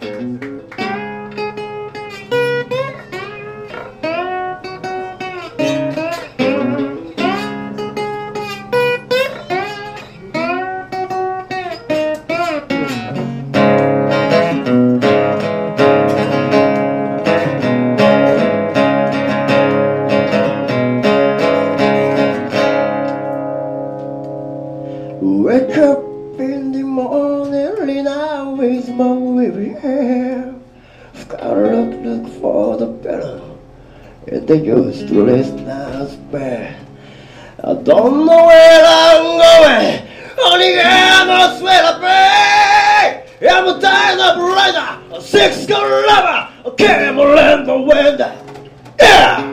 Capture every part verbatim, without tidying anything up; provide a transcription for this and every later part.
Wake up in the morning, lean out with my weary hair. I've gotta look, look for the better, and they used to last night's bed. I don't know where I'm going, only I'm a sweater bag. I'm a dying rider, a six-gun lover, a camel in the wind. Yeah!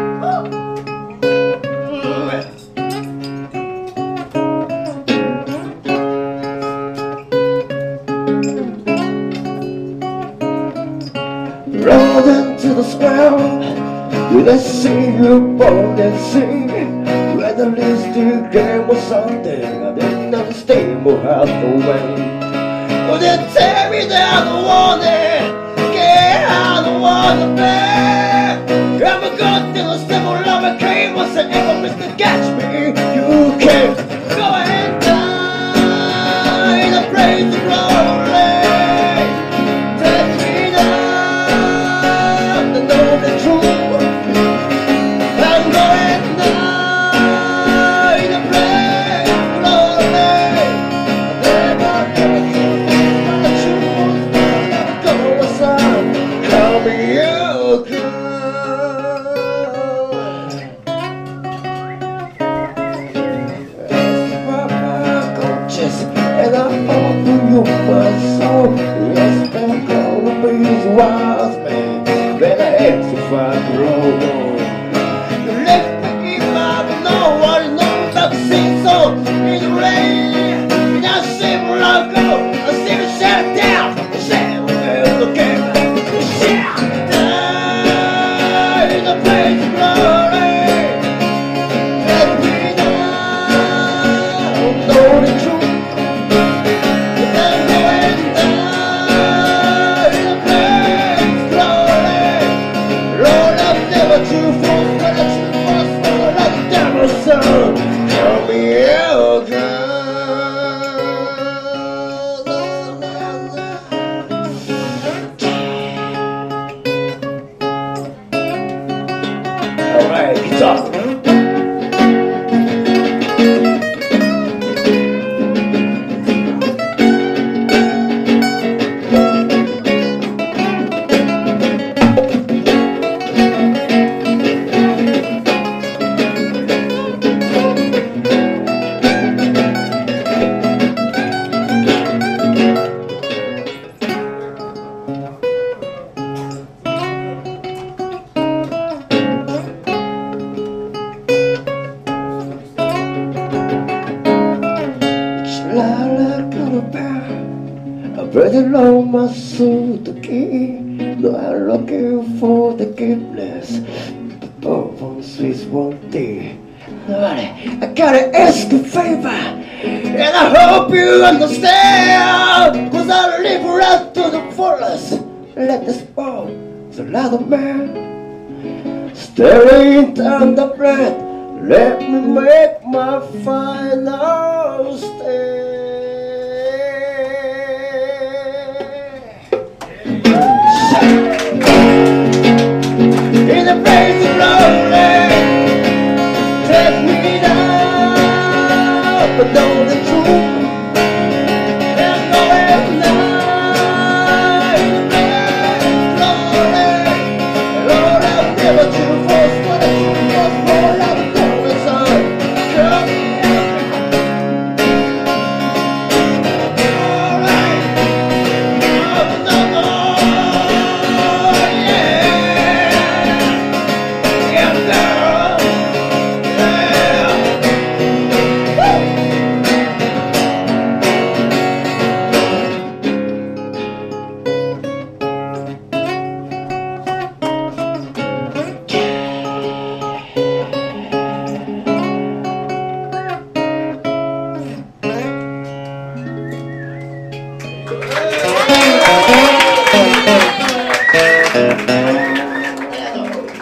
Rolled into the square, did I see you born and sing? When the least you game was something I didn't understand more how to win. Would you tell me that I don't want it? Yeah, I don't want it back. I'm a good till a simple lover came. Was an ever Mister Catch me? You can't go and die in a praise of glory. Take me down to know the truth. I'm going down in a praise of glory. Never ever the truth. Go aside, call me you good. And I offer you my soul. Yes, I'm gonna be his wise man. Then I ask if I can roll on. You left me if I don't know what you know about the same song. In the rain, and I see where I go. I see me shut down. Shut down, look at me. Shut down in the place of glory. Let me down, know the truth. Tell me you all right, guitar. Like a bear, I'm breathing on my soul to keep. No, I'm looking for the forgiveness. Both on Swiss one day. I gotta ask a favor, and I hope you understand. Cause I live right to the fullest. Let this ball, the other man, staring down the breath. Let me make my final stand. In the place of lonely, take me down, but know the truth. There's no end now. In the place of lonely, Lord, I've never too forced for the truth was more like the sun. Come Thank